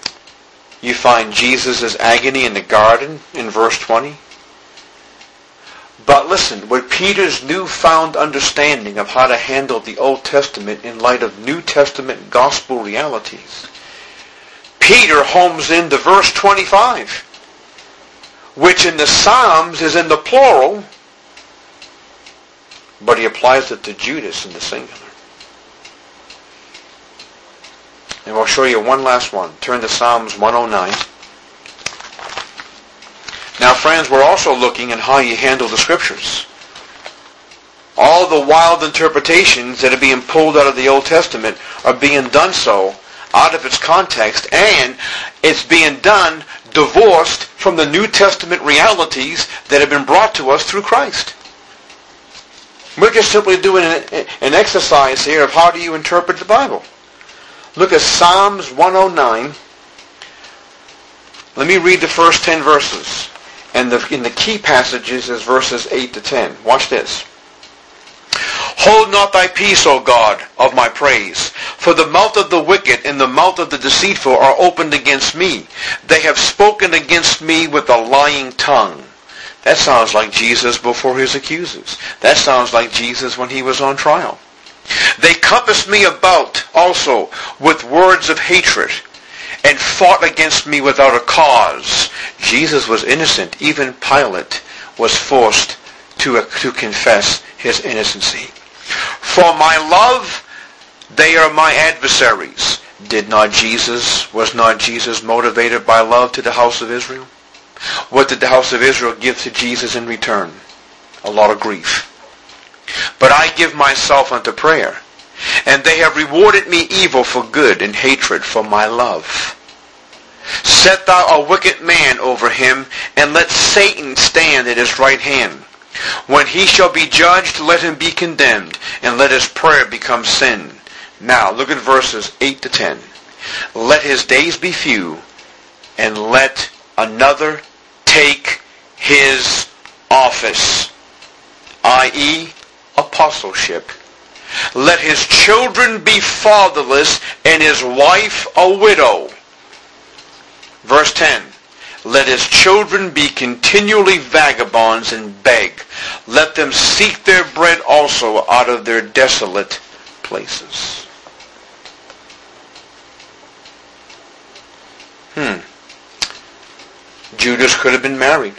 You find Jesus' agony in the garden in verse twenty. But listen, with Peter's newfound understanding of how to handle the Old Testament in light of New Testament gospel realities, Peter homes in to verse twenty-five, which in the Psalms is in the plural, but he applies it to Judas in the singular. And we'll show you one last one. Turn to Psalms one oh nine. Now, friends, we're also looking at how you handle the Scriptures. All the wild interpretations that are being pulled out of the Old Testament are being done so out of its context, and it's being done divorced from the New Testament realities that have been brought to us through Christ. We're just simply doing an, an exercise here of how do you interpret the Bible. Look at Psalms one oh nine. Let me read the first ten verses. And the, in the key passages is verses eight to ten. Watch this. Hold not thy peace, O God, of my praise. For the mouth of the wicked and the mouth of the deceitful are opened against me. They have spoken against me with a lying tongue. That sounds like Jesus before his accusers. That sounds like Jesus when he was on trial. They compass me about also with words of hatred, and fought against me without a cause. Jesus was innocent. Even Pilate was forced to, to confess his innocency. For my love, they are my adversaries. Did not Jesus, was not Jesus motivated by love to the house of Israel? What did the house of Israel give to Jesus in return? A lot of grief. But I give myself unto prayer, and they have rewarded me evil for good and hatred for my love. Set thou a wicked man over him, and let Satan stand at his right hand. When he shall be judged, let him be condemned, and let his prayer become sin. Now, look at verses eight to ten. Let his days be few, and let another take his office, that is, apostleship. Let his children be fatherless, and his wife a widow. Verse ten. Let his children be continually vagabonds and beg. Let them seek their bread also out of their desolate places. Hmm. Judas could have been married.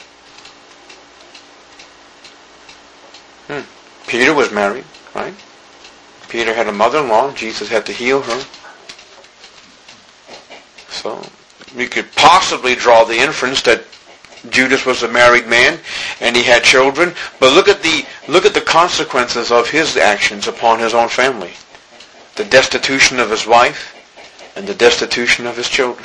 Hmm. Peter was married, right? Peter had a mother-in-law. Jesus had to heal her. So we could possibly draw the inference that Judas was a married man and he had children. But look at the look at the consequences of his actions upon his own family. The destitution of his wife and the destitution of his children.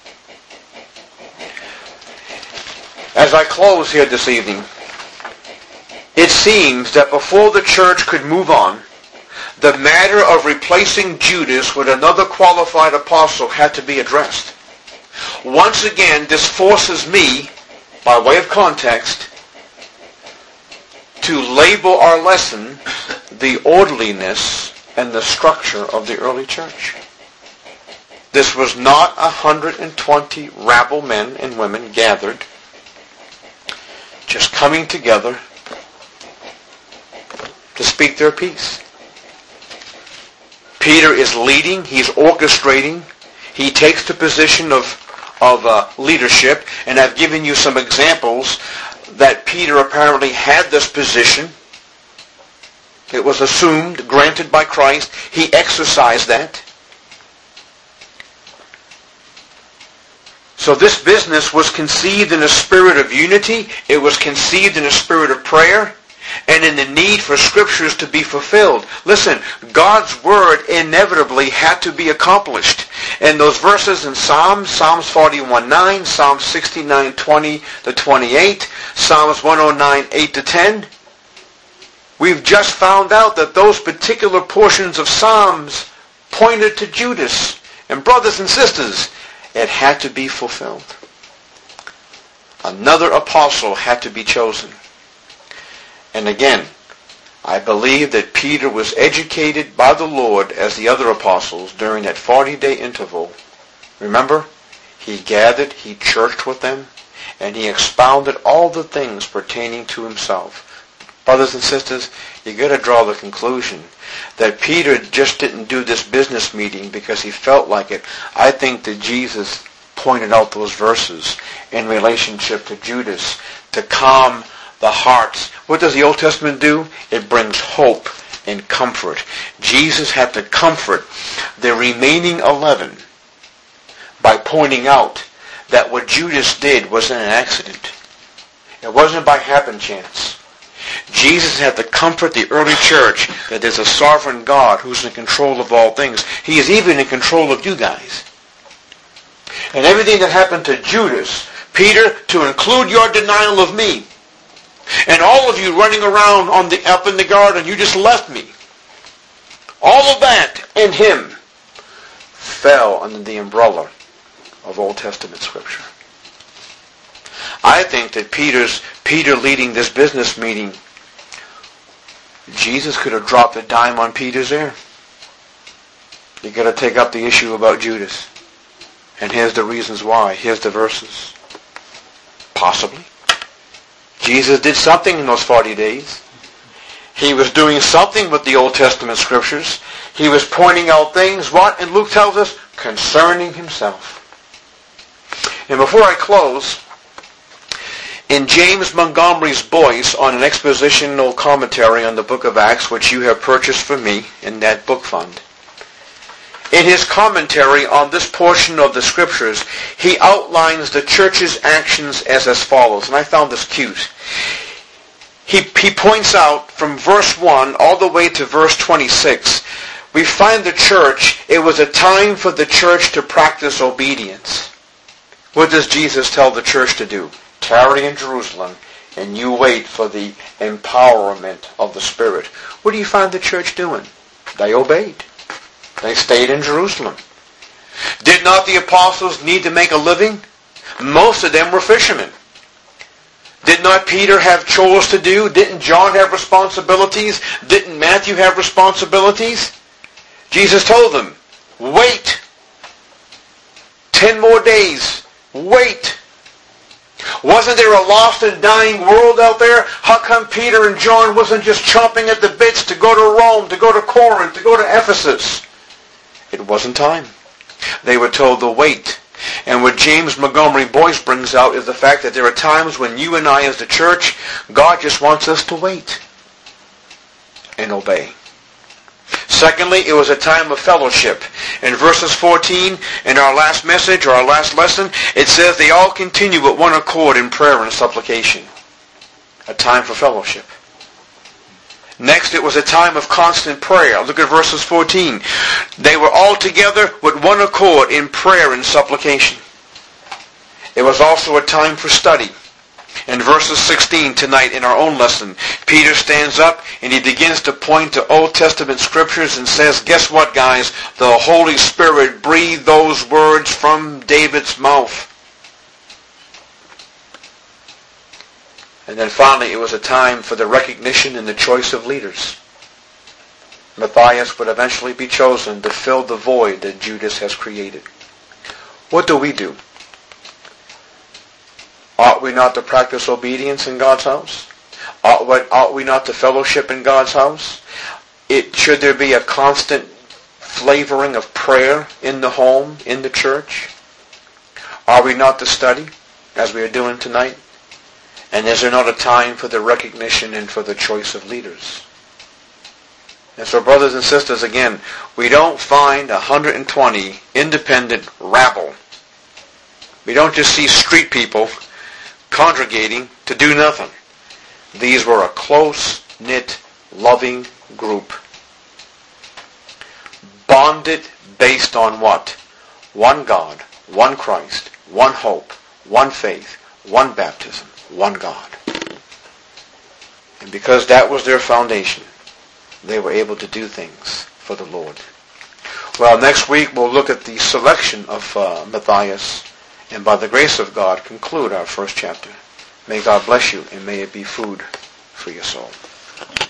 As I close here this evening, it seems that before the church could move on, the matter of replacing Judas with another qualified apostle had to be addressed. Once again, this forces me, by way of context, to label our lesson the orderliness and the structure of the early church. This was not one hundred twenty rabble men and women gathered, just coming together to speak their piece. Peter is leading, he's orchestrating, he takes the position of, of uh, leadership, and I've given you some examples that Peter apparently had this position. It was assumed, granted by Christ. He exercised that. So this business was conceived in a spirit of unity. It was conceived in a spirit of prayer and in the need for scriptures to be fulfilled. Listen, God's word inevitably had to be accomplished. And those verses in Psalms, Psalms forty-one nine, Psalms sixty-nine twenty to twenty-eight, Psalms one oh nine eight to ten, we've just found out that those particular portions of Psalms pointed to Judas. And brothers and sisters, it had to be fulfilled. Another apostle had to be chosen. And again, I believe that Peter was educated by the Lord as the other apostles during that forty-day interval. Remember, he gathered, he churched with them, and he expounded all the things pertaining to himself. Brothers and sisters, you got to draw the conclusion that Peter just didn't do this business meeting because he felt like it. I think that Jesus pointed out those verses in relationship to Judas to calm the hearts. What does the Old Testament do? It brings hope and comfort. Jesus had to comfort the remaining eleven by pointing out that what Judas did wasn't an accident. It wasn't by happen chance. Jesus had to comfort the early church that there's a sovereign God who's in control of all things. He is even in control of you guys. And everything that happened to Judas, Peter, to include your denial of me, and all of you running around on the up in the garden, you just left me. All of that in him fell under the umbrella of Old Testament Scripture. I think that Peter's Peter leading this business meeting, Jesus could have dropped a dime on Peter's ear. You got to take up the issue about Judas. And here's the reasons why. Here's the verses. Possibly. Jesus did something in those forty days. He was doing something with the Old Testament Scriptures. He was pointing out things, what? And Luke tells us, concerning himself. And before I close, in James Montgomery's voice on an expositional commentary on the book of Acts, which you have purchased for me in that book fund, in his commentary on this portion of the Scriptures, he outlines the church's actions as as follows. And I found this cute. He, he points out from verse one all the way to verse twenty-six, we find the church, it was a time for the church to practice obedience. What does Jesus tell the church to do? Tarry in Jerusalem, and you wait for the empowerment of the Spirit. What do you find the church doing? They obeyed. They stayed in Jerusalem. Did not the apostles need to make a living? Most of them were fishermen. Did not Peter have chores to do? Didn't John have responsibilities? Didn't Matthew have responsibilities? Jesus told them, wait. Ten more days. Wait. Wasn't there a lost and dying world out there? How come Peter and John wasn't just chomping at the bits to go to Rome, to go to Corinth, to go to Ephesus? It wasn't time. They were told to wait. And what James Montgomery Boyce brings out is the fact that there are times when you and I as the church, God just wants us to wait and obey. Secondly, it was a time of fellowship. In verses fourteen, in our last message, or our last lesson, it says they all continue with one accord in prayer and supplication. A time for fellowship. Next, it was a time of constant prayer. Look at verses fourteen. They were all together with one accord in prayer and supplication. It was also a time for study. In verses sixteen tonight in our own lesson, Peter stands up and he begins to point to Old Testament Scriptures and says, guess what, guys? The Holy Spirit breathed those words from David's mouth. And then finally, it was a time for the recognition and the choice of leaders. Matthias would eventually be chosen to fill the void that Judas has created. What do we do? Ought we not to practice obedience in God's house? Ought we, ought we not to fellowship in God's house? It, should there be a constant flavoring of prayer in the home, in the church? Are we not to study, as we are doing tonight? And is there not a time for the recognition and for the choice of leaders? And so, brothers and sisters, again, we don't find one hundred twenty independent rabble. We don't just see street people congregating to do nothing. These were a close-knit, loving group. Bonded based on what? One God, one Christ, one hope, one faith, one baptism, one God. And because that was their foundation, they were able to do things for the Lord. Well, next week we'll look at the selection of uh, Matthias, and by the grace of God, conclude our first chapter. May God bless you, and may it be food for your soul.